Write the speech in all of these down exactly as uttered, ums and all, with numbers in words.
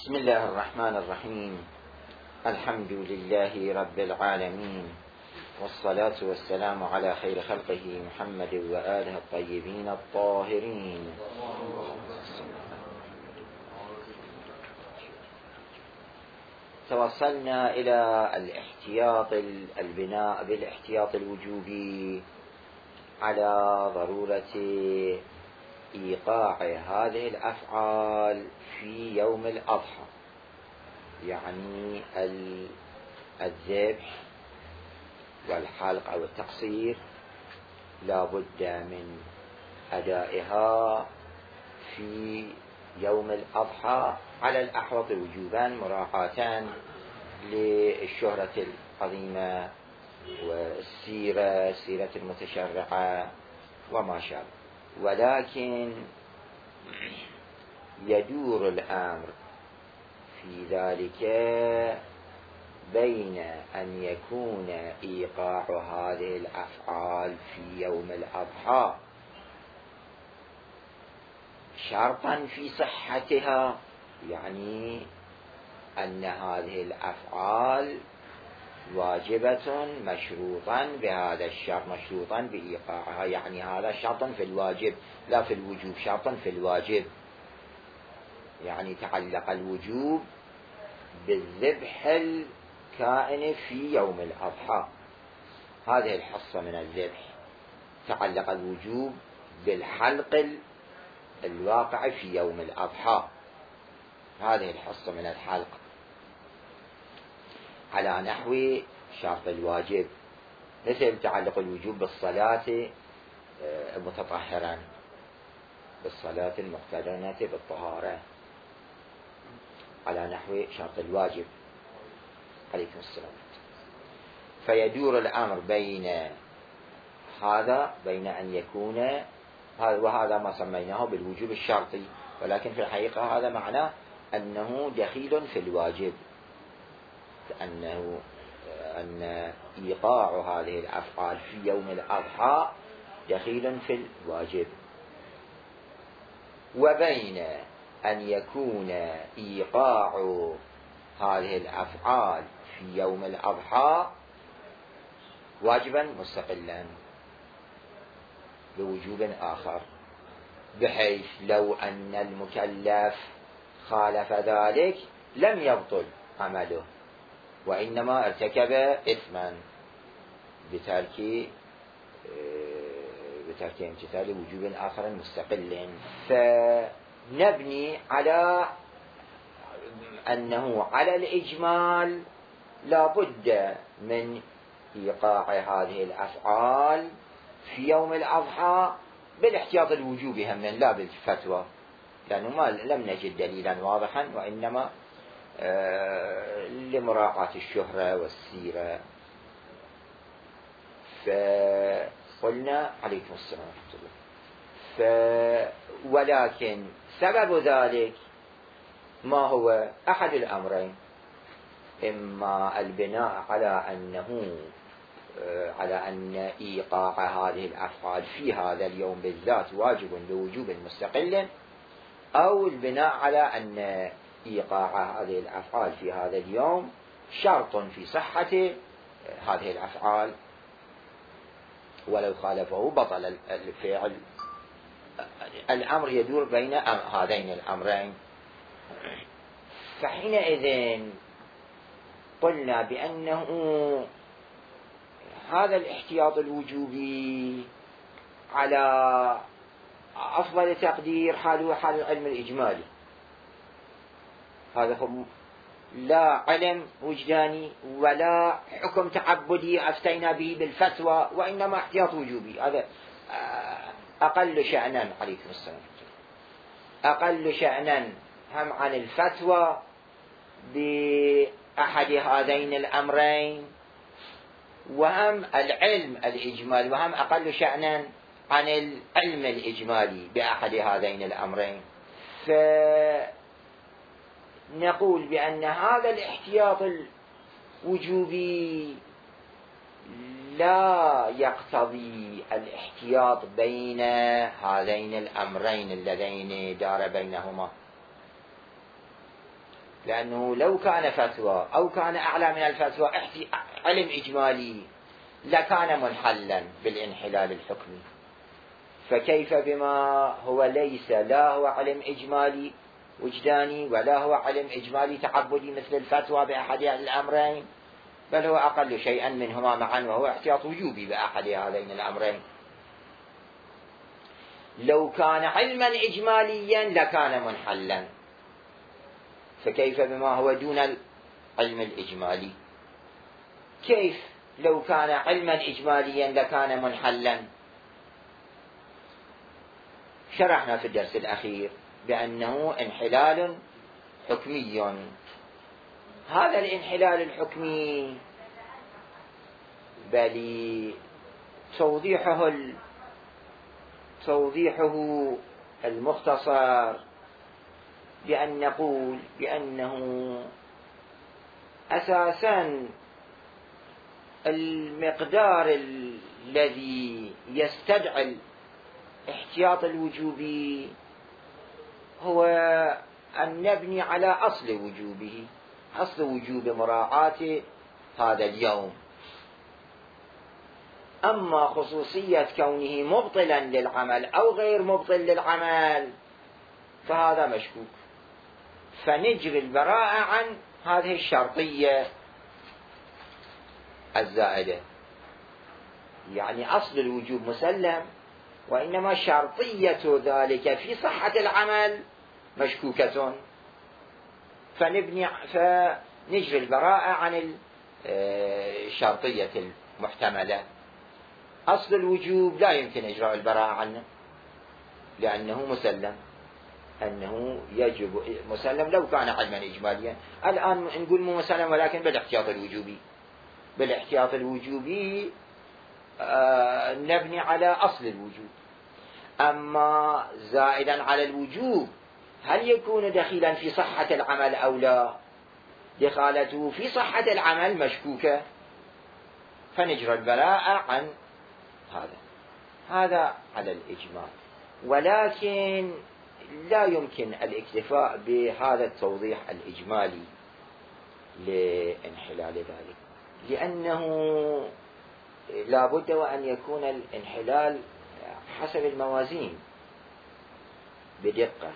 بسم الله الرحمن الرحيم. الحمد لله رب العالمين، والصلاة والسلام على خير خلقه محمد وآله الطيبين الطاهرين. توصلنا إلى الاحتياط البناء بالاحتياط الوجوبي على ضرورة إيقاع هذه الأفعال في يوم الأضحى، يعني الذبح والحلق أو التقصير لا بد من أدائها في يوم الأضحى على الأحوط وجوبا، مراعاة للشهرة العظيمة والسيرة السيرة المتشرعة وما شابه. ولكن يدور الأمر في ذلك بين أن يكون إيقاع هذه الأفعال في يوم الأضحى شرطا في صحتها، يعني أن هذه الأفعال واجبة مشروطا بهذا الشرط، مشروطا بإيقاعها، يعني هذا شرط في الواجب لا في الوجوب، شرط في الواجب، يعني تعلق الوجوب بالذبح الكائن في يوم الأضحى. هذه الحصة من الذبح تعلق الوجوب بالحلق الواقع في يوم الأضحى، هذه الحصة من الحلق على نحو شرط الواجب، مثل تعلق الوجوب بالصلاة متطهرا، بالصلاة المقترنة بالطهارة على نحو شرط الواجب. عليكم السلام. فيدور الأمر بين هذا بين أن يكون، وهذا ما سميناه بالوجوب الشرطي، ولكن في الحقيقة هذا معناه أنه دخيل في الواجب، أنه أن إيقاع هذه الأفعال في يوم الأضحى دخيل في الواجب، وبين أن يكون إيقاع هذه الأفعال في يوم الأضحى واجبا مستقلا بوجوب آخر، بحيث لو أن المكلف خالف ذلك لم يبطل عمله، وإنما ارتكب إثما بترك بترك امتثال وجوب آخر مستقل. فنبني على أنه على الإجمال لا بد من إيقاع هذه الأفعال في يوم الأضحى بالاحتياط الوجوبي هم، لا بالفتوى، لأنه ما لم نجد دليلا واضحا، وإنما آه لمراعاة الشهرة والسيرة. فقلنا عليكم السلام ورحمة الله. ف ولكن سبب ذلك ما هو؟ أحد الأمرين، إما البناء على أنه آه على أن إيقاع هذه الأفعال في هذا اليوم بالذات واجب بوجوب مستقل، أو البناء على أن إيقاع هذه الأفعال في هذا اليوم شرط في صحة هذه الأفعال، ولو خالفه بطل الفعل. الأمر يدور بين هذين الأمرين. فحينئذ قلنا بأنه هذا الاحتياط الوجوبي على أفضل تقدير حاله حال العلم الإجمالي، هذا لا علم وجداني ولا حكم تعبدي أفتينا به بالفتوى، وإنما احتياط وجوبي. هذا أقل شأنا، عليكم السلام، أقل شأنا هم عن الفتوى بأحد هذين الأمرين، وهم العلم الإجمالي، وهم أقل شأنا عن العلم الإجمالي بأحد هذين الأمرين. فنقول بأن هذا الاحتياط الوجوبي لا يقتضي الاحتياط بين هذين الأمرين اللذين دار بينهما، لأنه لو كان فتوى أو كان أعلى من الفتوى علم إجمالي لكان منحلا بالانحلال الحكمي، فكيف بما هو ليس لا هو علم إجمالي وجداني ولا هو علم إجمالي تعبدي مثل الفتوى بأحد الأمرين، بل هو أقل شيئا منهما معا وهو احتياط وجوبي بأحد هذين الأمرين. لو كان علما إجماليا لكان منحلا، فكيف بما هو دون العلم الإجمالي؟ كيف لو كان علما إجماليا لكان منحلا؟ شرحنا في الدرس الأخير بأنه انحلال حكمي. هذا الانحلال الحكمي بل توضيحه توضيحه المختصر بأن نقول بأنه أساسا المقدار الذي يستدعي الاحتياط الوجوبي هو أن نبني على أصل وجوبه، أصل وجوب مراعاة هذا اليوم. أما خصوصية كونه مبطلا للعمل أو غير مبطل للعمل فهذا مشكوك، فنجري البراءة عن هذه الشرطية الزائدة. يعني أصل الوجوب مسلم، وإنما شرطية ذلك في صحة العمل مشكوكة، فنبني فنجري البراءة عن الشرطية المحتملة. أصل الوجوب لا يمكن إجراء البراءة عنه لأنه مسلم، أنه يجب مسلم لو كان علما إجماليا. الآن نقول مو مسلم ولكن بالاحتياط الوجوبي، بالاحتياط الوجوبي آه نبني على أصل الوجوب. أما زائدا على الوجوب هل يكون دخيلا في صحة العمل أو لا؟ دخالته في صحة العمل مشكوكة، فنجرى البراءة عن هذا. هذا على الإجمال، ولكن لا يمكن الاكتفاء بهذا التوضيح الإجمالي لانحلال ذلك، لأنه لا بد وأن يكون الانحلال حسب الموازين بدقة.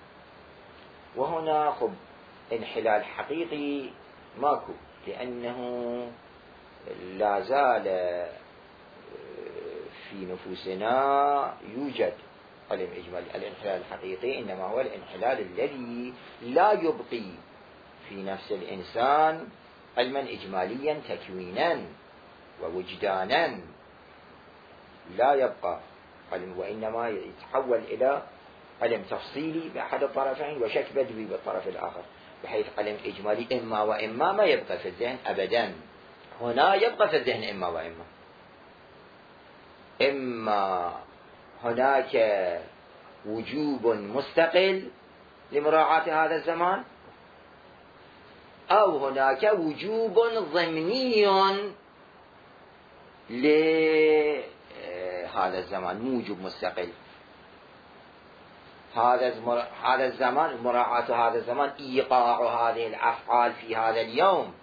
وهنا خب انحلال حقيقي ماكو، لأنه لا زال في نفوسنا يوجد علم إجمالي. الانحلال الحقيقي إنما هو الانحلال الذي لا يبقي في نفس الإنسان علما إجماليا تكوينا ووجدانا، لا يبقى علم، وإنما يتحول إلى علم تفصيلي بأحد الطرفين وشك بدوي بالطرف الآخر، بحيث علم إجمالي إما وإما ما يبقى في الذهن أبدا. هنا يبقى في الذهن إما وإما، إما هناك وجوب مستقل لمراعاة هذا الزمان، أو هناك وجوب ضمني لهذا الزمان، موجب مستقل. هذا هذا الزمان مراعاة هذا الزمان إيقاع هذه الأفعال في هذا اليوم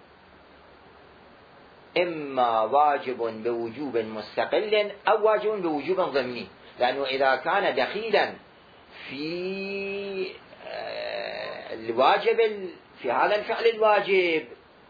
إما واجب بوجوب مستقل أو واجب بوجوب ضمني، لأنه إذا كان دخيلا في الواجب في هذا الفعل الواجب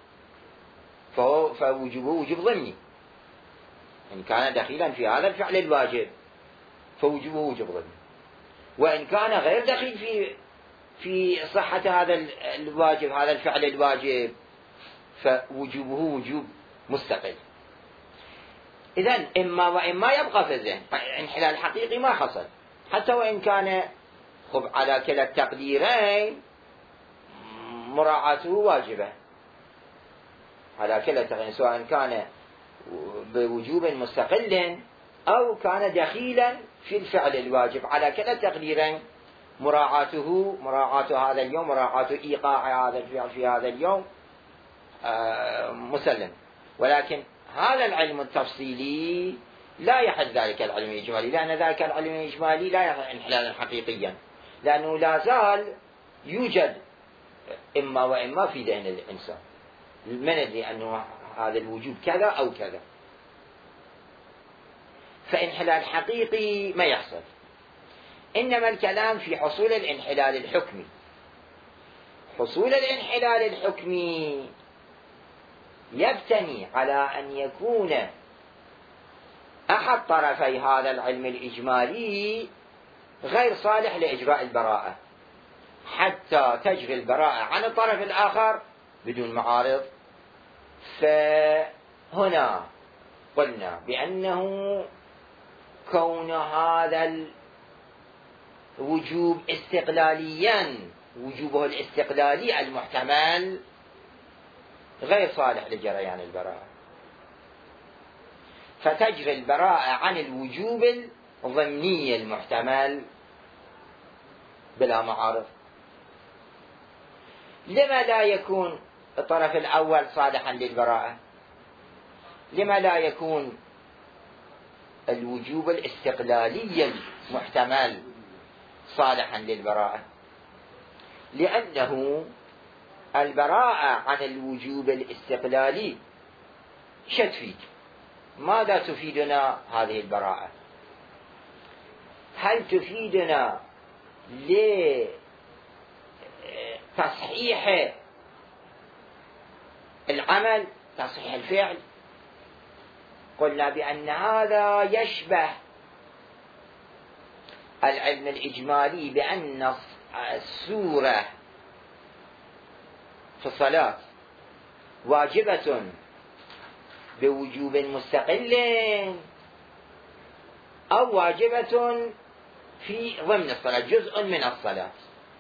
فوجوبه وجوب ضمني. إن كان دخيلا في هذا الفعل الواجب فوجوبه وجوب ضمني، وإن كان غير دخيل في في صحة هذا الواجب هذا الفعل الواجب فوجوبه وجوب مستقل. إذن إما وإما يبقى في الذهن. انحلال حقيقي ما حصل، حتى وإن كان خب على كلا التقديرين مراعاته واجبة على كلا التقديرين، سواء كان بوجوب مستقل أو كان دخيلا في الفعل الواجب، على كلا التقديرين مراعاته مراعاة هذا اليوم، مراعاة إيقاع هذا الفعل في هذا اليوم آه مسلم. ولكن هذا العلم التفصيلي لا يحل ذلك العلم الإجمالي، لأن ذلك العلم الإجمالي لا يحل انحلالا حقيقيا، لأنه لا زال يوجد إما وإما في ذهن الإنسان، من ندري أنه هذا الوجوب كذا أو كذا. فانحلال حقيقي ما يحصل، إنما الكلام في حصول الانحلال الحكمي. حصول الانحلال الحكمي يبتني على أن يكون أحد طرفي هذا العلم الإجمالي غير صالح لإجراء البراءة، حتى تجري البراءة عن الطرف الآخر بدون معارض. فهنا قلنا بأنه كون هذا الوجوب استقلاليا، وجوبه الاستقلالي المحتمل غير صالح لجريان البراءة، فتجري البراءة عن الوجوب الضمني المحتمل بلا معارض. لما لا يكون الطرف الأول صالحا للبراءة؟ لما لا يكون الوجوب الاستقلالي المحتمل صالحا للبراءة؟ لأنه البراءة عن الوجوب الاستقلالي شو تفيد؟ ماذا تفيدنا هذه البراءة؟ هل تفيدنا لتصحيح العمل، تصحيح الفعل؟ قلنا بأن هذا يشبه العلم الإجمالي بأن السورة في الصلاة واجبة بوجوب مستقل أو واجبة في ضمن الصلاة، جزء من الصلاة.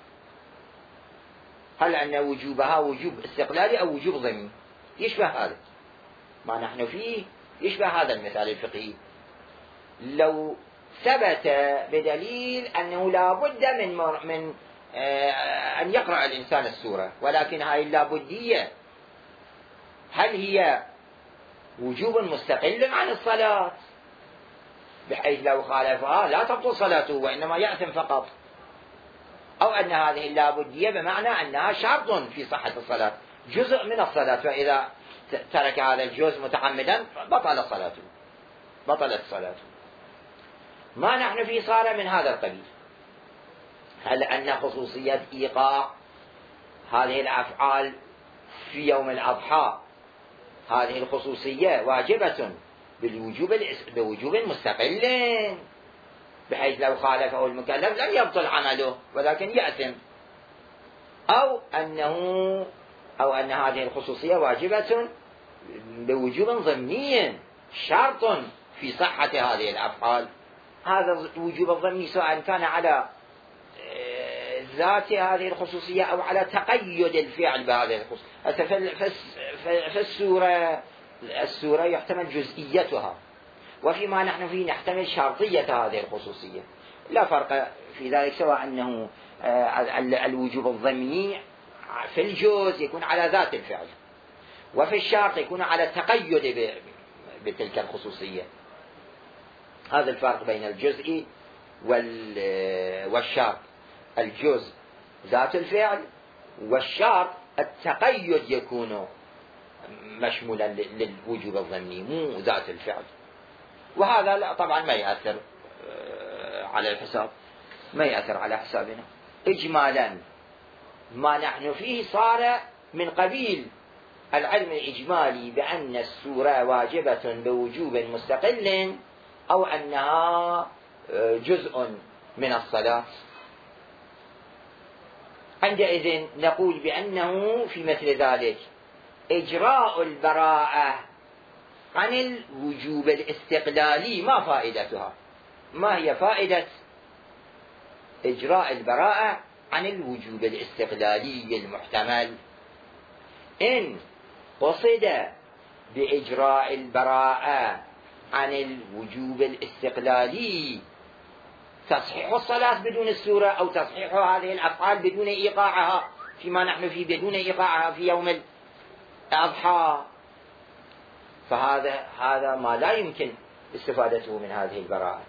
هل أن وجوبها وجوب استقلالي أو وجوب ضمني؟ يشبه هذا ما نحن فيه، يشبه هذا المثال الفقهي. لو ثبت بدليل أنه لا بد من من أن يقرأ الإنسان السورة، ولكن هذه اللابدية هل هي وجوب مستقل عن الصلاة بحيث لو خالفها لا تبطل صلاته وإنما يأثم فقط، أو أن هذه اللابدية بمعنى أنها شرط في صحة الصلاة، جزء من الصلاة، فإذا ترك هذا الجزء متعمدا بطل صلاته، بطلت صلاته. ما نحن فيه صار من هذا القبيل. هل أن خصوصية إيقاع هذه الأفعال في يوم الأضحى هذه الخصوصية واجبة بالوجوب بوجوب مستقل بحيث لو خالفه المكلف لم يبطل عمله ولكن يأثم، أو أنه أو أن هذه الخصوصية واجبة بوجوب ضمني شرط في صحة هذه الأفعال. هذا الوجوب الضمني سواء كان على ذات هذه الخصوصية أو على تقيد الفعل بهذه الخصوصية. في السورة السورة يحتمل جزئيتها، وفيما نحن فيه نحتمل شرطية هذه الخصوصية. لا فرق في ذلك، سواء أنه الوجوب الضمني في الجزء يكون على ذات الفعل، وفي الشرط يكون على التقيد بتلك الخصوصية. هذا الفرق بين الجزء والشرط. الجزء ذات الفعل، والشرط التقيد يكون مشمولا للوجوب الضمني مو ذات الفعل. وهذا لا طبعا ما يأثر على الحساب، ما يأثر على حسابنا. إجمالا ما نحن فيه صار من قبيل العلم الإجمالي بأن السورة واجبة بوجوب مستقل أو أنها جزء من الصلاة. عندئذ نقول بأنه في مثل ذلك إجراء البراءة عن الوجوب الاستقلالي ما فائدتها؟ ما هي فائدة إجراء البراءة عن الوجوب الاستقلالي المحتمل؟ إن قصد بإجراء البراءة عن الوجوب الاستقلالي تصحيح الصلاة بدون السورة، أو تصحيح هذه الأفعال بدون إيقاعها فيما نحن فيه، بدون إيقاعها في يوم الأضحى، فهذا هذا ما لا يمكن استفادته من هذه البراءة،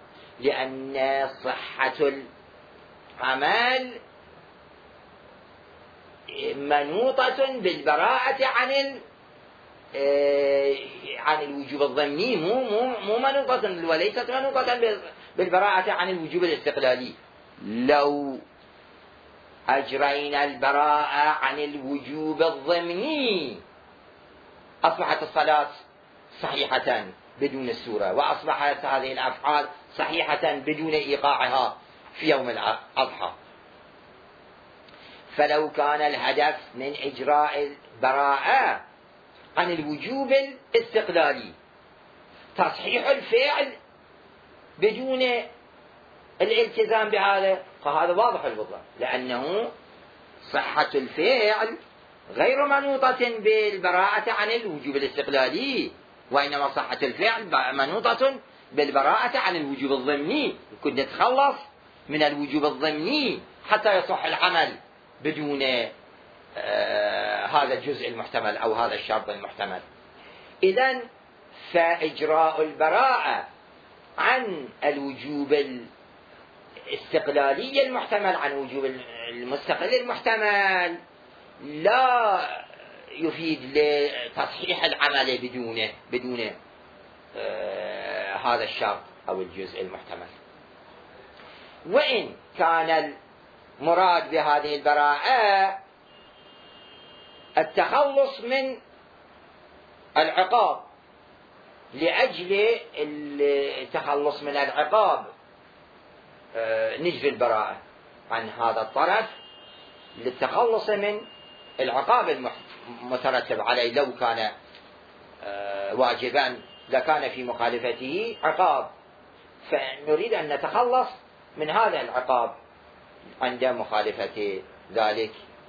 لأن صحة العمل منوطة بالبراءة عن عن الوجوب الضمني، مو مو مو منوطة، وليست منوطة بالبراءة عن الوجوب الاستقلالي. لو أجرينا البراءة عن الوجوب الضمني أصبحت الصلاة صحيحة بدون السورة، وأصبحت هذه الأفعال صحيحة بدون إيقاعها في يوم الأضحى. فلو كان الهدف من إجراء البراءة عن الوجوب الاستقلالي تصحيح الفعل بدون الالتزام بهذا، فهذا واضح البطلان، لأنه صحة الفعل غير منوطة بالبراءة عن الوجوب الاستقلالي، وإنما صحة الفعل منوطة بالبراءة عن الوجوب الضمني. كنا نتخلص من الوجوب الضمني حتى يصح العمل بدون آه هذا الجزء المحتمل أو هذا الشرط المحتمل. إذن فإجراء البراءة عن الوجوب الاستقلالي المحتمل عن وجوب المستقل المحتمل لا يفيد لتصحيح العمل بدونه بدون آه هذا الشرط أو الجزء المحتمل. وإن كان المراد بهذه البراءة التخلص من العقاب، لأجل التخلص من العقاب آه نجري البراءة عن هذا الطرف للتخلص من العقاب المترتب عليه. لو كان آه واجبا لكان في مخالفته عقاب، فنريد أن نتخلص من هذا العقاب عند مخالفة ذلك.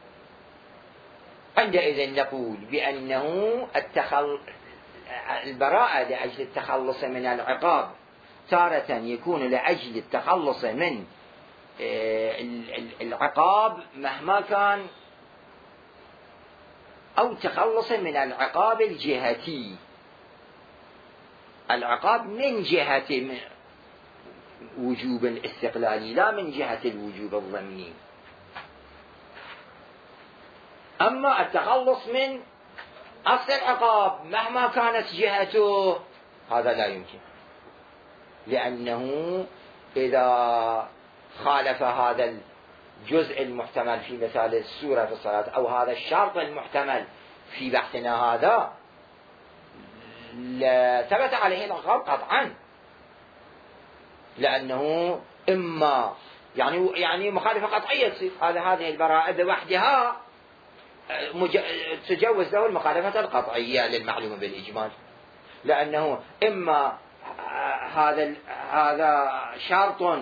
عندئذ نقول بأنه التخل... البراءة لأجل التخلص من العقاب تارة يكون لأجل التخلص من العقاب مهما كان، أو تخلص من العقاب الجهتي، العقاب من جهة وجوب الاستقلالي لا من جهة الوجوب الضمني. أما التخلص من أصل العقاب مهما كانت جهته هذا لا يمكن، لأنه إذا خالف هذا الجزء المحتمل في مثال السورة في الصلاة أو هذا الشرط المحتمل في بحثنا هذا ثبت عليه العقاب قطعا، لأنه إما يعني يعني مخالفة قطعية تصير هذا هذه البراءة بوحدها تجوز له المخالفة القطعية للمعلوم بالإجمال، لأنه إما هذا هذا شرط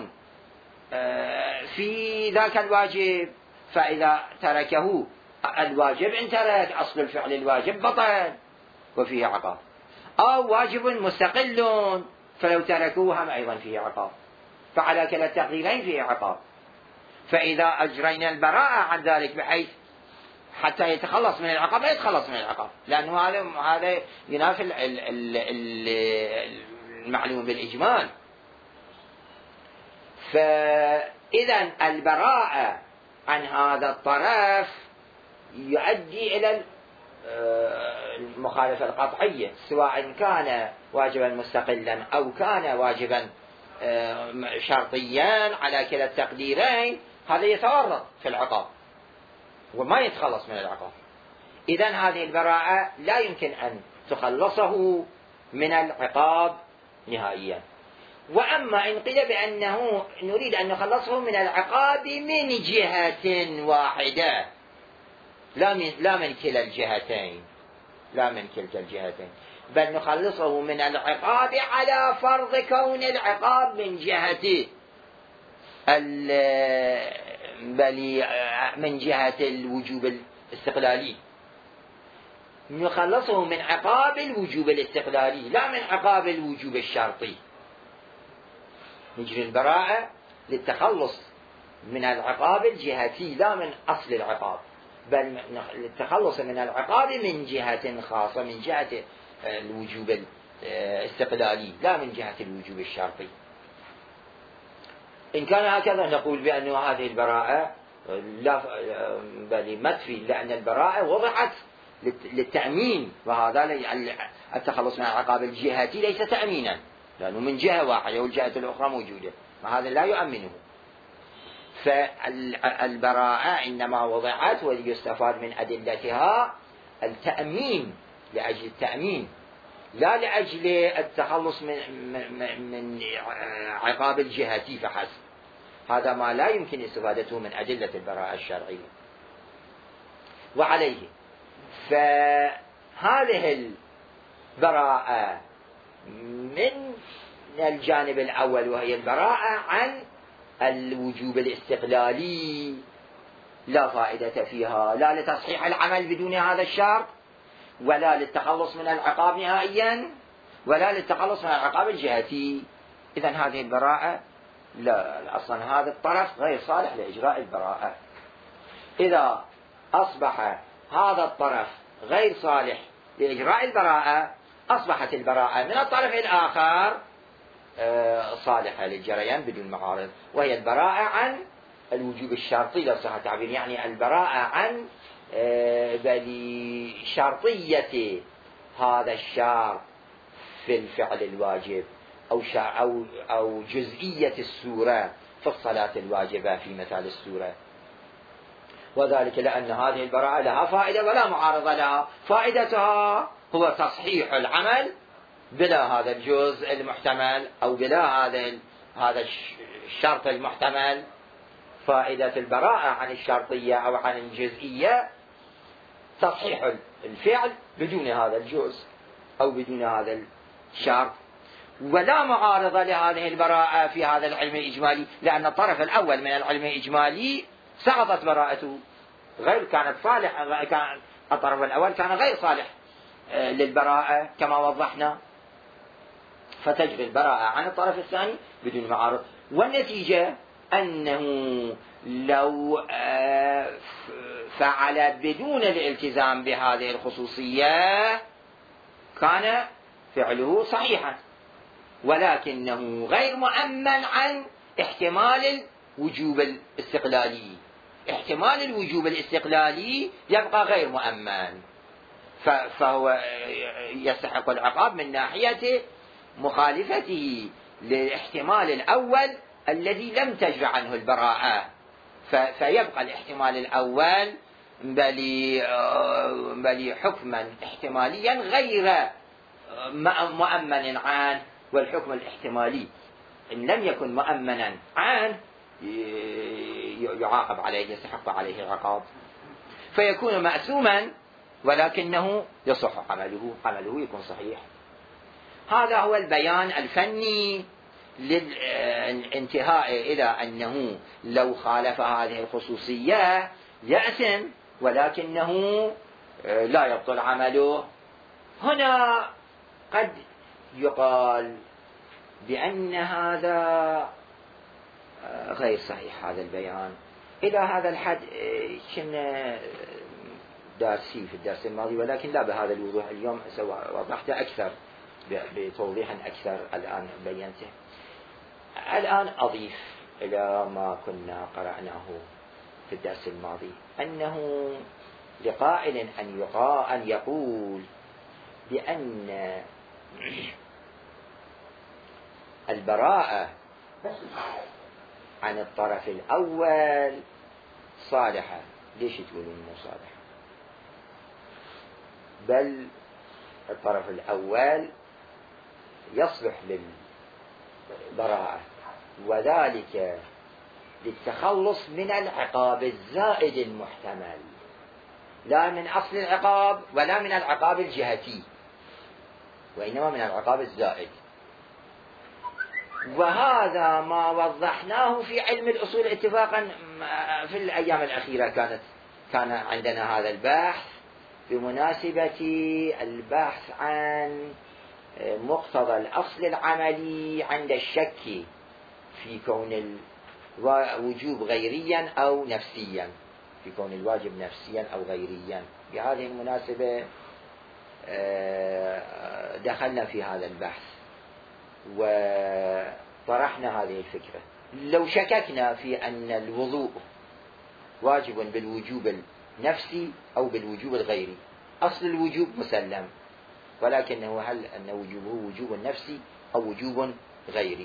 في ذاك الواجب فإذا تركه الواجب إن ترك أصل الفعل الواجب بطل وفيه عقاب، أو واجب مستقل فلو تركوه هم أيضا فيه عقاب، فعلى كلا التقديرين فيه عقاب. فإذا أجرينا البراءة عن ذلك بحيث حتى يتخلص من العقاب لا يتخلص من العقاب، لأنه هذا هذا ينافي المعلوم بالإجمال. فإذا البراءة عن هذا الطرف يؤدي إلى المخالفة القطعية، سواء كان واجبا مستقلا أو كان واجبا شرطيا على كلا التقديرين، هذا يتورط في العقاب وما يتخلص من العقاب. إذن هذه البراءة لا يمكن أن تخلصه من العقاب نهائيا. وأما إن قيل بأنه نريد أن نخلصه من العقاب من جهة واحدة لا من, لا من كلا الجهتين لا من كلتا الجهتين، بل نخلصه من العقاب على فرض كون العقاب من جهة بل من جهة الوجوب الاستقلالي، نخلصه من عقاب الوجوب الاستقلالي لا من عقاب الوجوب الشرطي. نجري البراءة للتخلص من العقاب الجهتي لا من أصل العقاب، بل للتخلص من العقاب من جهة خاصة من جهة الوجوب الاستقلالي لا من جهة الوجوب الشرطي. إن كان هكذا نقول بأن هذه البراءة لا بل ما تفي، لأن البراءة وضعت للتأمين، وهذا التخلص من العقاب الجهاتي ليس تأمينا، لأنه من جهة واحدة والجهة الأخرى موجودة، وهذا لا يؤمنه. فالبراءة إنما وضعت وليستفاد من أدلتها التأمين، لأجل التأمين، لا لأجل التخلص من, من عقاب الجهاتي فحسب. هذا ما لا يمكن استفادته من أدلة البراءة الشرعية. وعليه فهذه البراءة من الجانب الأول، وهي البراءة عن الوجوب الاستقلالي، لا فائدة فيها، لا لتصحيح العمل بدون هذا الشرط، ولا للتخلص من العقاب نهائيا، ولا للتخلص من العقاب الجهتي. إذن هذه البراءة لا، أصلا هذا الطرف غير صالح لإجراء البراءة. إذا أصبح هذا الطرف غير صالح لإجراء البراءة، أصبحت البراءة من الطرف الآخر صالحة للجريان بدون معارض، وهي البراءة عن الوجوب الشرطي لو صح التعبير، يعني البراءة عن بل شرطية هذا الشرط في الفعل الواجب، أو أو أو جزئية السورة في الصلاة الواجبة في مثال السورة، وذلك لأن هذه البراءة لها فائدة ولا معارضة لها. فائدتها هو تصحيح العمل بلا هذا الجزء المحتمل، أو بلا هذا هذا الشرط المحتمل. فائدة البراءة عن الشرطية أو عن الجزئية تصحيح الفعل بدون هذا الجزء أو بدون هذا الشرط، ولا معارضة لهذه البراءة في هذا العلم الإجمالي، لأن الطرف الأول من العلم الإجمالي سقطت براءته، غير كانت صالحة، كان الطرف الأول كان غير صالح للبراءة كما وضحنا، فتجري البراءة عن الطرف الثاني بدون معارض. والنتيجة أنه لو فعل بدون الالتزام بهذه الخصوصية كان فعله صحيحا، ولكنه غير مؤمن عن احتمال الوجوب الاستقلالي. احتمال الوجوب الاستقلالي يبقى غير مؤمن، فهو يستحق العقاب من ناحية مخالفته للاحتمال الأول الذي لم تجر عنه البراءة، فيبقى الاحتمال الأول بل حكما احتماليا غير مؤمن عنه، والحكم الاحتمالي إن لم يكن مؤمنا عنه يعاقب عليه، يستحق عليه العقاب، فيكون مأثوما ولكنه يصح عمله، عمله يكون صحيح. هذا هو البيان الفني للانتهاء إلى أنه لو خالف هذه الخصوصية يأثم، ولكنه لا يبطل عمله. هنا قد يقال بأن هذا غير صحيح هذا البيان، إلى هذا الحد كنا دارسين في الدرس الماضي، ولكن لا بهذا الوضوح. اليوم وضحت أكثر بتوضيح أكثر، الآن بينته. الآن أضيف إلى ما كنا قرأناه في الدرس الماضي أنه لقائل أن يقال أن يقول بأن البراءة عن الطرف الأول صالحة. ليش تقولون مو صالحة؟ بل الطرف الأول يصلح للبراءة، وذلك للتخلص من العقاب الزائد المحتمل، لا من أصل العقاب ولا من العقاب الجهتي، وإنما من العقاب الزائد. وهذا ما وضحناه في علم الأصول اتفاقا في الأيام الأخيرة. كانت كان عندنا هذا البحث بمناسبة البحث عن مقتضى الأصل العملي عند الشك في كون الوجوب غيريا أو نفسيا، في كون الواجب نفسيا أو غيريا. بهذه المناسبة دخلنا في هذا البحث وطرحنا هذه الفكرة. لو شككنا في أن الوضوء واجب بالوجوب النفسي أو بالوجوب الغيري. أصل الوجوب مسلم، ولكنه هل أن وجوبه وجوب نفسي أو وجوب غيري.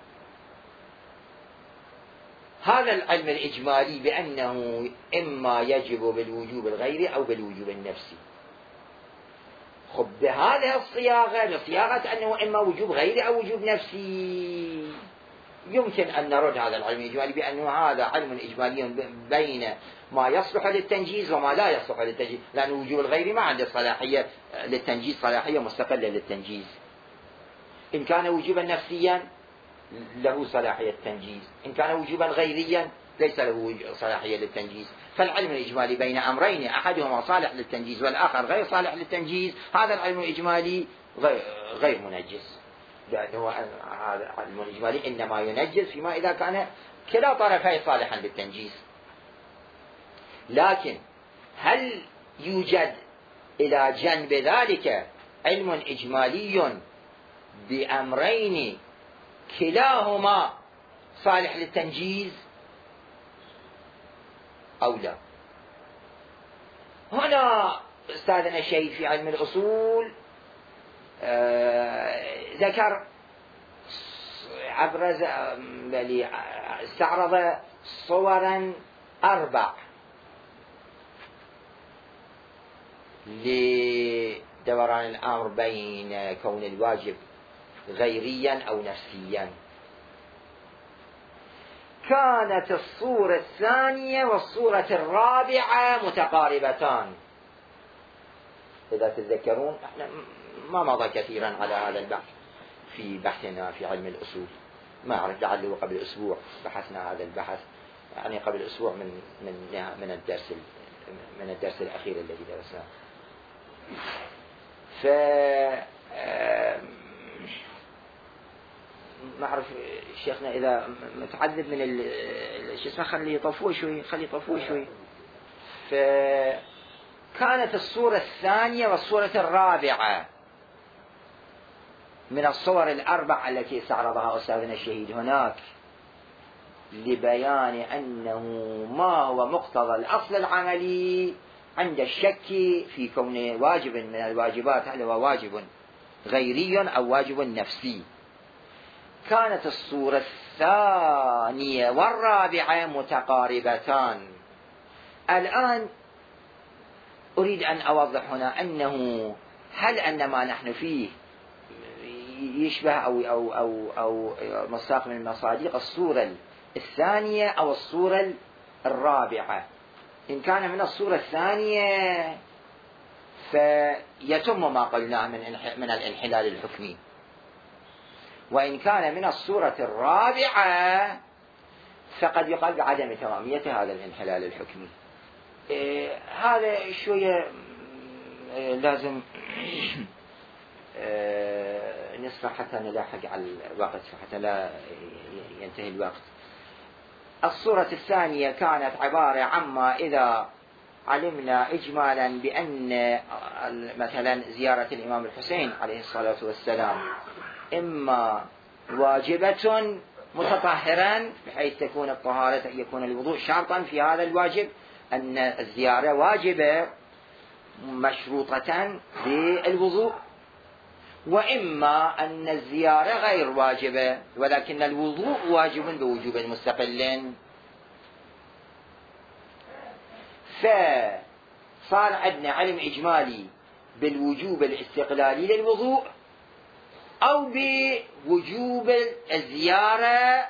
هذا العلم الإجمالي بأنه إما يجب بالوجوب الغيري أو بالوجوب النفسي. خب بهذه الصياغة، بصياغة أنه إما وجوب غيري أو وجوب نفسي، يمكن أن نرد هذا العلم الإجمالي بأنه هذا علم إجمالي بين ما يصلح للتنجيز وما لا يصلح للتنجيز، لأن وجوب الغيري ما عنده صلاحية للتنجيز، صلاحية مستقلة للتنجيز. إن كان وجوبا نفسيا له صلاحية التنجيز، إن كان وجوبا غيريا ليس له صلاحية للتنجيز. فالعلم الإجمالي بين أمرين أحدهما صالح للتنجيز والآخر غير صالح للتنجيز، هذا العلم الإجمالي غير منجز، لأنه هذا العلم الإجمالي إنما ينجز فيما إذا كان كلا طرفي صالحا للتنجيز. لكن هل يوجد إلى جنب ذلك علم إجمالي بأمرين كلاهما صالح للتنجيز أو لا؟ هنا أستاذنا الشهيد في علم الأصول آه ذكر أبرز بل استعرض صورا أربع لدوران الأمر بين كون الواجب غيريا أو نفسيا. كانت الصورة الثانية والصورة الرابعة متقاربتان. إذا تتذكرون احنا ما مضى كثيرا على هذا البحث في بحثنا في علم الأصول، ما أعرف لعله قبل أسبوع بحثنا هذا البحث، يعني قبل أسبوع من من من الدرس من الدرس الأخير الذي درسناه. ف ما أعرف شيخنا إذا متعذب من شو اسمه خليه يطفوه شوي، خليه يطفوه شوي. فكانت الصورة الثانية والصورة الرابعة من الصور الأربع التي استعرضها أستاذنا الشهيد هناك لبيان أنه ما هو مقتضى الأصل العملي عند الشك في كون واجب من الواجبات هل هو واجب غيري أو واجب نفسي. كانت الصورة الثانية والرابعة متقاربتان. الآن أريد أن أوضح هنا أنه هل أن ما نحن فيه يشبه أو أو أو أو مصداق من المصادق الصورة الثانية أو الصورة الرابعة. إن كان من الصورة الثانية فيتم ما قلناه من من الانحلال الحكمي، وإن كان من الصورة الرابعة فقد يقال بعدم تمامية هذا الانحلال الحكمي. إيه هذا شوية إيه لازم إيه نسمع حتى نلاحق على الوقت حتى لا ينتهي الوقت. الصورة الثانية كانت عبارة عما إذا علمنا إجمالا بأن مثلا زيارة الإمام الحسين عليه الصلاة والسلام إما واجبة متطهرا بحيث تكون الطهارة يكون الوضوء شرطا في هذا الواجب، أن الزيارة واجبة مشروطة بالوضوء، وإما أن الزيارة غير واجبة ولكن الوضوء واجب بوجوب مستقل. فصار عندنا علم إجمالي بالوجوب الاستقلالي للوضوء أو بوجوب الزيارة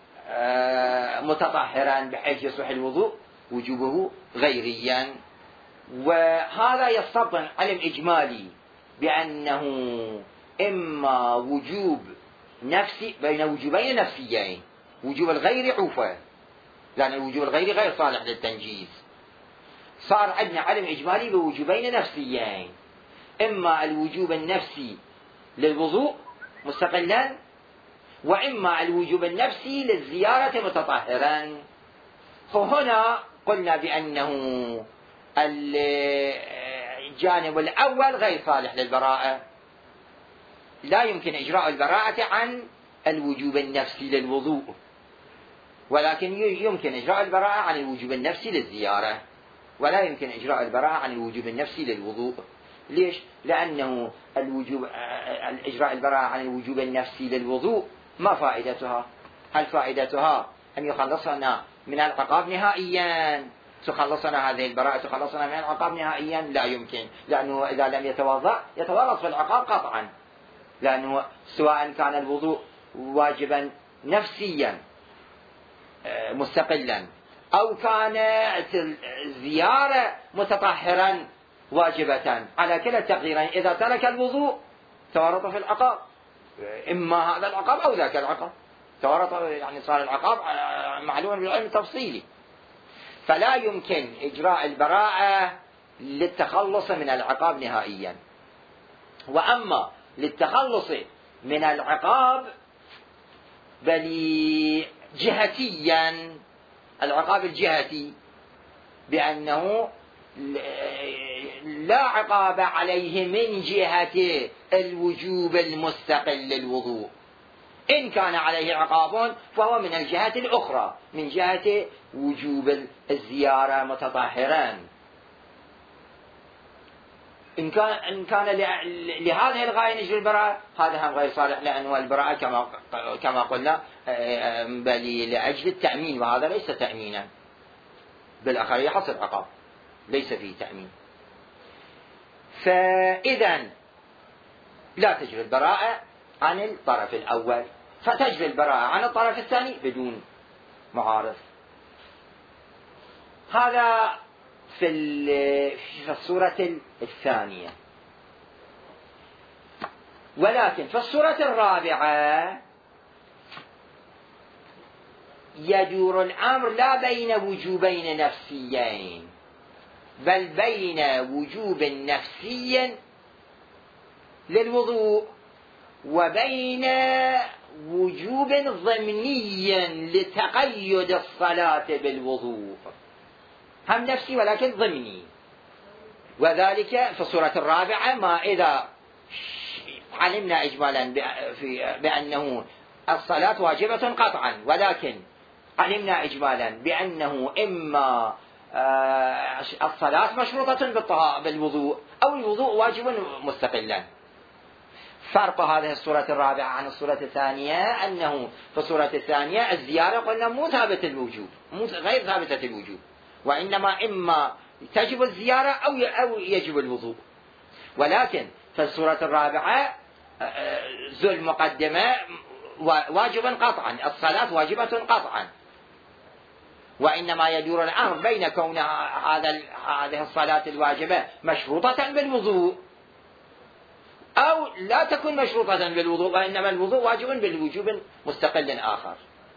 متطهرا بحيث يصبح الوضوء وجوبه غيريا. وهذا يستبطن علم إجمالي بأنه إما وجوب نفسي بين وجوبين نفسيين، وجوب الغير عوفة لأن الوجوب الغير غير صالح للتنجيز. صار عندنا علم إجمالي بوجوبين نفسيين، إما الوجوب النفسي للوضوء مستقلا، وإما الوجوب النفسي للزيارة متطهرا. فهنا قلنا بأنه الجانب الأول غير صالح للبراءة، لا يمكن إجراء البراءة عن الوجوب النفسي للوضوء. ولكن يمكن إجراء البراءة عن الوجوب النفسي للزيارة، ولا يمكن إجراء البراءة عن الوجوب النفسي للوضوء. ليش؟ لأنه الوجوب إجراء البراءة عن الوجوب النفسي للوضوء ما فائدتها؟ هل فائدتها أن يخلصنا من العقاب نهائيا؟ تخلصنا هذه البراءة تخلصنا من العقاب نهائيا؟ لا يمكن، لأنه إذا لم يتوضأ يتورط في العقاب قطعا، لأنه سواء كان الوضوء واجبا نفسيا مستقلا أو كانت الزيارة متطهرا واجبة، على كلا التقديرين إذا ترك الوضوء تورط في العقاب، إما هذا العقاب أو ذاك العقاب، تورط يعني صار العقاب معلوم بالعلم التفصيلي. فلا يمكن إجراء البراءة للتخلص من العقاب نهائيا. وأما للتخلص من العقاب بل جهتيا، العقاب الجهتي بأنه لا عقاب عليه من جهة الوجوب المستقل للوضوء، إن كان عليه عقاب فهو من الجهة الأخرى، من جهة وجوب الزيارة متطهرا. إن كان إن كان لهذه الغاية نجري البراءة، هذا هم غير صالح، لأنه البراءة كما كما قلنا بل لأجل التأمين، وهذا ليس تأمينا، بالآخر يحصل عقاب، ليس فيه تأمين. فإذا لا تجري البراءة عن الطرف الأول، فتجري البراءة عن الطرف الثاني بدون معارض. هذا في في الصورة الثانية. ولكن في الصورة الرابعة يدور الأمر لا بين وجوبين نفسيين، بل بين وجوب نفسي للوضوء وبين وجوب ضمني لتقيد الصلاة بالوضوء، هم نفسي ولكن ضمني. وذلك في الصورة الرابعة ما إذا علمنا إجمالا بأنه الصلاة واجبة قطعا، ولكن علمنا إجمالا بأنه إما الصلاة مشروطة بالوضوء أو الوضوء واجب مستقلا. فرق هذه الصورة الرابعة عن الصورة الثانية أنه في الصورة الثانية الزيارة قلنا مو ثابتة الوجوب، مو غير ثابتة الوجوب، وإنما إما تجب الزيارة أو أو يجب الوضوء. ولكن في الصورة الرابعة ذو المقدمة واجبا قطعا، الصلاة واجبة قطعا، وإنما يدور الأمر بين كون هذا هذه الصلاة الواجبة مشروطة بالوضوء أو لا تكون مشروطة بالوضوء، وإنما الوضوء واجب بالوجوب مستقل آخر.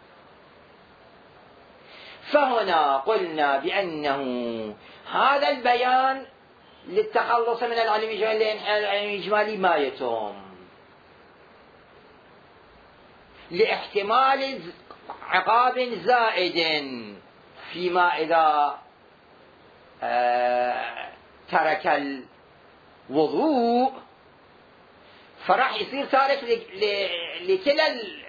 فهنا قلنا بأنه هذا البيان للتخلص من العلم الإجمالي ما يتم، لاحتمال عقاب زائد فيما إذا ترك الوضوء، فراح يصير تارك لكلا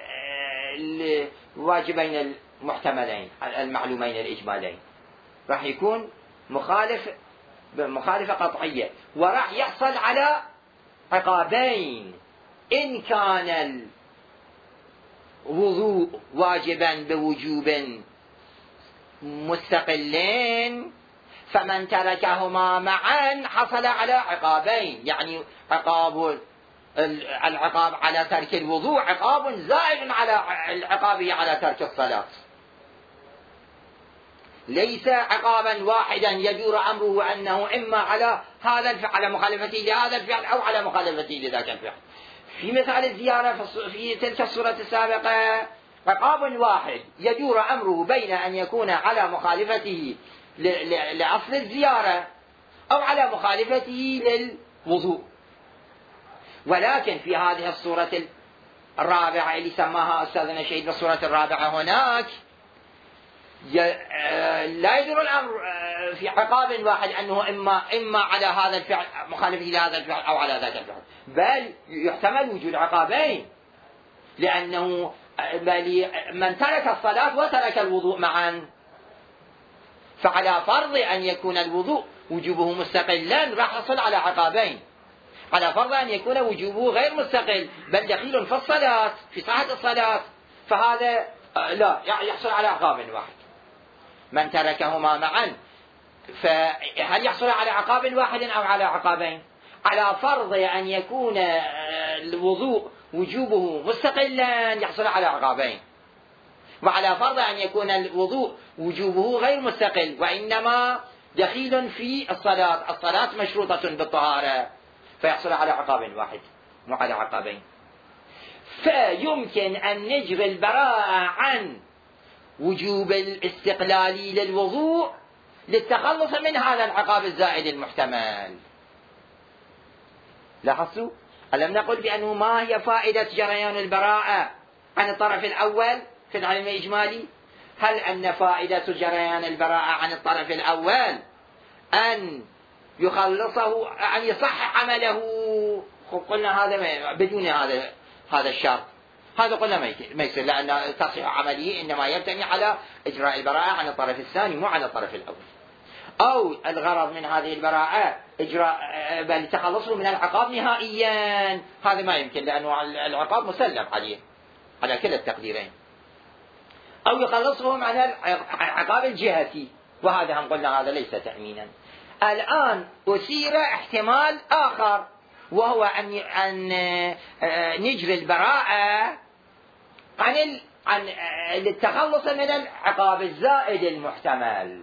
الواجبين المحتملين المعلومين الإجمالين، راح يكون مخالف مخالفة قطعية، وراح يحصل على عقابين: إن كان الوضوء واجبا بوجوب مستقلين فمن تركهما معا حصل على عقابين، يعني عقاب العقاب على ترك الوضوء عقاب زائد على العقاب على ترك الصلاة، ليس عقابا واحدا يدور أمره أنه إما على هذا الفعل على مخالفته لهذا الفعل أو على مخالفته لذاك الفعل. في مثال الزيارة في تلك الصورة السابقة عقاب واحد يدور أمره بين أن يكون على مخالفته لأصل الزيارة أو على مخالفته للوضوء. ولكن في هذه الصورة الرابعة اللي سماها أستاذنا شهيد بالصورة الرابعة، هناك لا يدور الأمر في عقاب واحد أنه إما إما على هذا الفعل مخالفة لهذا الفعل أو على ذاك الفعل، بل يحتمل وجود عقابين، لأنه بل من ترك الصلاة وترك الوضوء معا، فعلى فرض أن يكون الوضوء وجوبه مستقلا راح يحصل على عقابين. على فرض أن يكون وجوبه غير مستقل بل دخيل في الصلاة في صحة الصلاة، فهذا لا يحصل على عقاب واحد. من تركهما معا فهل يحصل على عقاب واحد أو على عقابين؟ على فرض أن يكون الوضوء وجوبه مستقلا يحصل على عقابين، وعلى فرض أن يكون الوضوء وجوبه غير مستقل وإنما دخيل في الصلاة، الصلاة مشروطة بالطهارة، فيحصل على عقاب واحد مو على عقابين. فيمكن أن نجري البراءة عن وجوب الاستقلال للوضوء للتخلص من هذا العقاب الزائد المحتمل. لاحظتوا؟ ألم نقل بأنه ما هي فائدة جريان البراءة عن الطرف الأول في العلم الإجمالي؟ هل أن فائدة جريان البراءة عن الطرف الأول أن يخلصه أن يصحح عمله؟ قلنا هذا بدون هذا هذا الشرط، هذا قلنا ما يصير، لأن تصحيح عمله إنما يبتني على إجراء البراءة عن الطرف الثاني مو عن الطرف الأول. أو الغرض من هذه البراءة إجراء بل تخلصه من العقاب نهائيا، هذا ما يمكن لأنه العقاب مسلم عليه على كلا التقديرين. أو يخلصهم عن العقاب الجهتي، وهذا هم قلنا هذا ليس تأمينا. الآن أثير احتمال آخر وهو أن أن نجري البراءة عن عن للتخلص من العقاب الزائد المحتمل،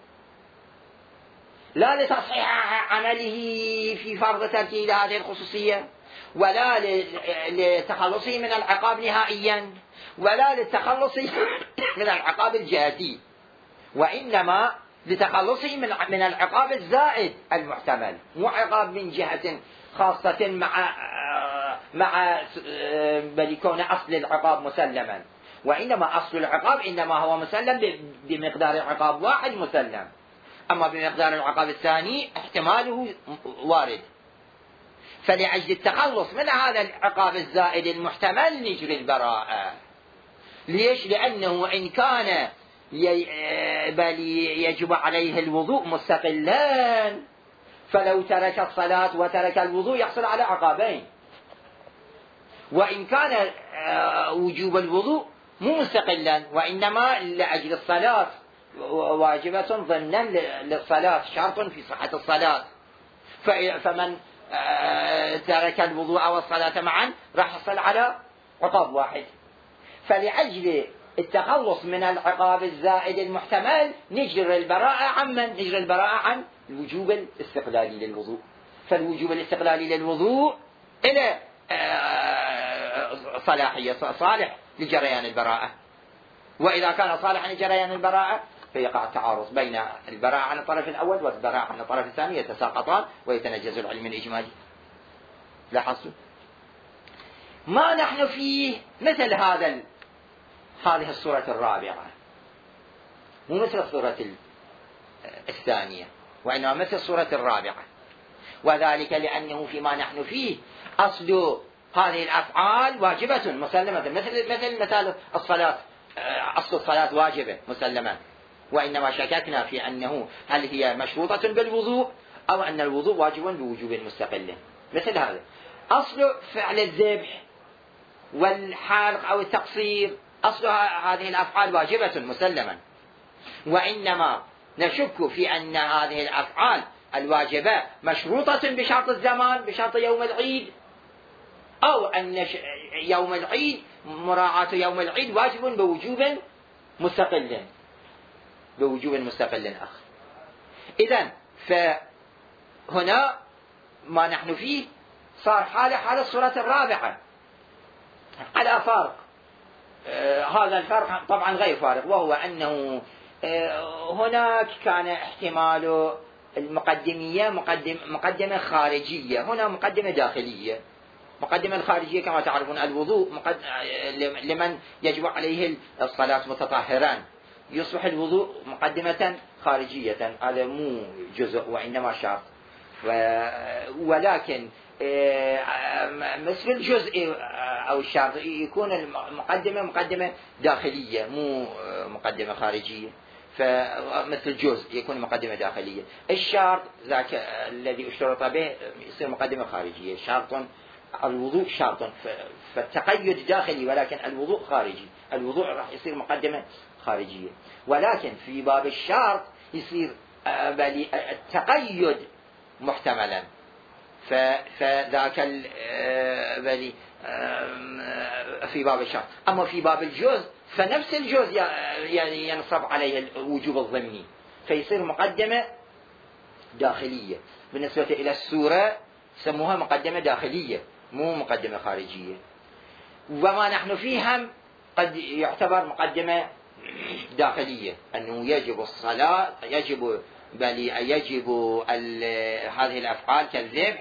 لا لتصحيح عمله في فرض تركه لهذه الخصوصية، ولا لتخلصه من العقاب نهائيا، ولا للتخلص من العقاب الجهتي، وإنما لتخلصه من من العقاب الزائد المحتمل، مو عقاب من جهة خاصة مع مع بل يكون أصل العقاب مسلما، وإنما أصل العقاب إنما هو مسلم بمقدار عقاب واحد مسلم، أما بمقدار العقاب الثاني احتماله وارد. فلأجل التخلص من هذا العقاب الزائد المحتمل نجري البراءة. ليش؟ لأنه إن كان بل يجب عليه الوضوء مستقلا، فلو ترك الصلاة وترك الوضوء يحصل على عقابين. وإن كان وجوب الوضوء مو مستقلا وإنما لأجل الصلاة واجبة ضمنا للصلاة، شرط في صحة الصلاة، فمن ترك الوضوء والصلاة معا راح يحصل على عقاب واحد. فلأجل التخلص من العقاب الزائد المحتمل نجري البراءة عن من؟ نجري البراءة عن الوجوب الاستقلالي للوضوء. فالوجوب الاستقلالي للوضوء إلى صلاحية صالح لجريان البراءة، وإذا كان صالحا لجريان البراءة فيقع التعارض بين البراءة عن الطرف الأول والبراءة عن الطرف الثاني، يتساقطان ويتنجز العلم الإجمالي. لاحظتوا؟ ما نحن فيه مثل هذا هذه الصورة الرابعة، مو مثل الصورة الثانية وإنما مثل الصورة الرابعة، وذلك لأنه فيما نحن فيه أصل هذه الأفعال واجبة مسلمة، مثل مثل مثال الصلاة، أصل الصلاة واجبة مسلمة، وإنما شككنا في أنه هل هي مشروطة بالوضوء أو أن الوضوء واجب بوجوب مستقل. مثل هذا أصل فعل الذبح والحلق أو التقصير، أصل هذه الأفعال واجبة مسلما، وإنما نشك في أن هذه الأفعال الواجبة مشروطة بشرط الزمان بشرط يوم العيد، أو أن يوم العيد مراعاة يوم العيد واجب بوجوب مستقل بوجوب مستقل آخر. إذن فهنا ما نحن فيه صار حالة حالة الصورة الرابعة على فرق. آه هذا الفرق طبعا غير فارق، وهو أنه آه هناك كان احتمال المقدمية مقدم مقدمة خارجية، هنا مقدمة داخلية. مقدمة الخارجية كما تعرفون الوضوء مقد... لمن يجب عليه الصلاة متطهرا، يصبح الوضوء مقدمة خارجية، هذا مو جزء وإنما شرط. و... ولكن مثل الجزء أو الشرط يكون المقدمة مقدمة داخلية مو مقدمة خارجية، فمثل جزء يكون مقدمة داخلية. الشرط ذاك الذي اشترط به يصير مقدمة خارجية. شرط الوضوء شرط، فالتقيد داخلي ولكن الوضوء خارجي، الوضوء راح يصير مقدمة خارجية. ولكن في باب الشرط يصير التقيد محتملا، فذاك بلي في باب الشرط. أما في باب الجزء فنفس الجزء يعني ينصب عليه الوجوب الضمني، فيصير مقدمة داخلية. بالنسبة إلى السورة سموها مقدمة داخلية مو مقدمة خارجية. وما نحن فيه هم قد يعتبر مقدمة داخلية، أنه يجب الصلاة، يجب بل يجب هذه الأفعال كالذبح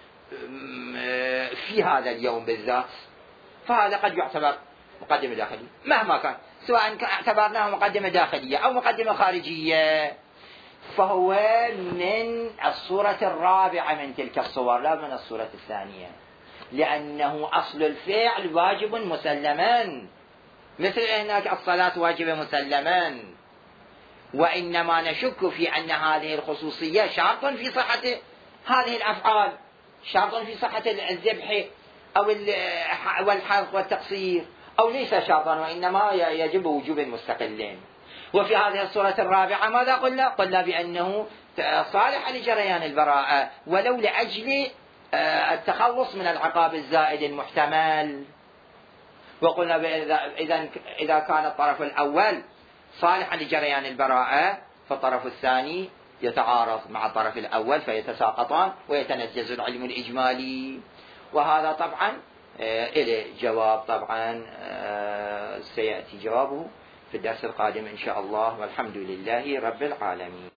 في هذا اليوم بالذات، فهذا قد يعتبر مقدمة داخلية مهما كان، سواء اعتبرناه مقدمة داخلية أو مقدمة خارجية، فهو من الصورة الرابعة من تلك الصور لا من الصورة الثانية، لأنه أصل الفعل واجب مسلما، مثل هناك الصلاة واجبة مسلما، وإنما نشك في أن هذه الخصوصية شرط في صحة هذه الأفعال، شرط في صحة الذبح أو الحلق والتقصير، أو ليس شرطا وإنما يجب وجوب مستقلين. وفي هذه الصورة الرابعة ماذا قلنا؟ قلنا بأنه صالح لجريان البراءة ولو لأجل التخلص من العقاب الزائد المحتمل. وقلنا إذا إذا كان الطرف الأول صالحا لجريان البراءة فالطرف الثاني يتعارض مع الطرف الأول فيتساقطان ويتنجز العلم الإجمالي. وهذا طبعا إلى جواب طبعا سيأتي جوابه في الدرس القادم إن شاء الله، والحمد لله رب العالمين.